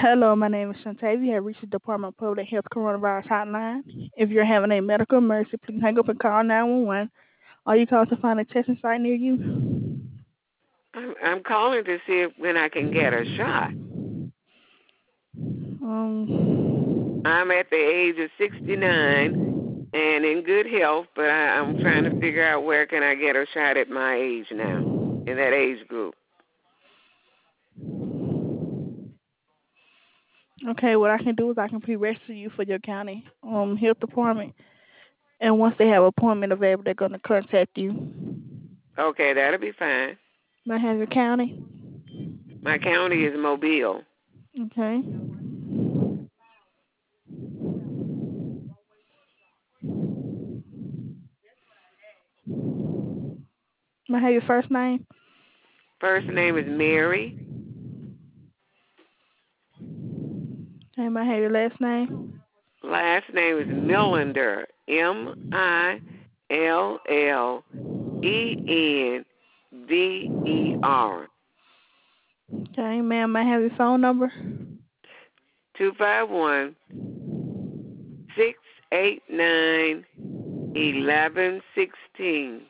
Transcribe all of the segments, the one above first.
Hello, my name is Shantae. You have reached the Department of Public Health Coronavirus Hotline. If you're having a medical emergency, please hang up and call 911. Or you call to find a testing site near you. I'm calling to see if, when I can get a shot. Um, I'm at the age of 69 and in good health, but I'm trying to figure out where can I get a shot at my age now, in that age group. okay, what I can do is I can pre-register you for your county health department. And once they have an appointment available, they're going to contact you. Okay, that'll be fine. May I have your county? My county is Mobile. Okay. May I have your first name? First name is Mary. Okay, may I have your last name? Last name is Millender. Millender. Okay, ma'am, may I have your phone number? 251 689 1116.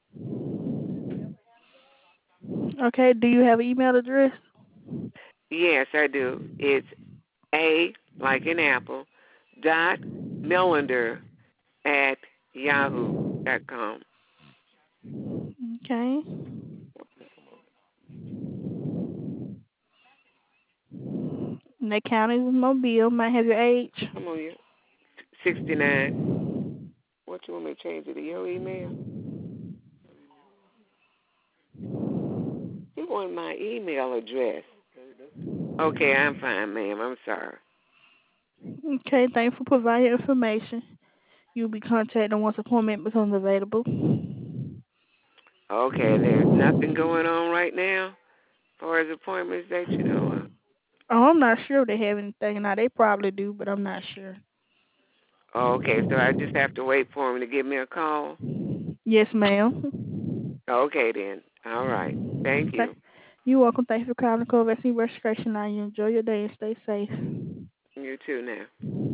Okay, do you have an email address? Yes, I do. It's A, like in Apple, dot Millender at yahoo.com. Okay. And the county is Mobile. Might have your age. Come on, you. 69. What you want me to change it to your email? You want my email address. Okay, I'm fine, ma'am. I'm sorry. Okay, thanks for providing your information. You'll be contacted once appointment becomes available. Okay, there's nothing going on right now as far as appointments that you know of. Oh, I'm not sure if they have anything. Now, they probably do, but I'm not sure. Okay, so I just have to wait for him to give me a call. Yes, ma'am. Okay, then. All right. Thank you. You're welcome. Thanks for calling the COVID vaccine registration line. You enjoy your day and stay safe. You too now.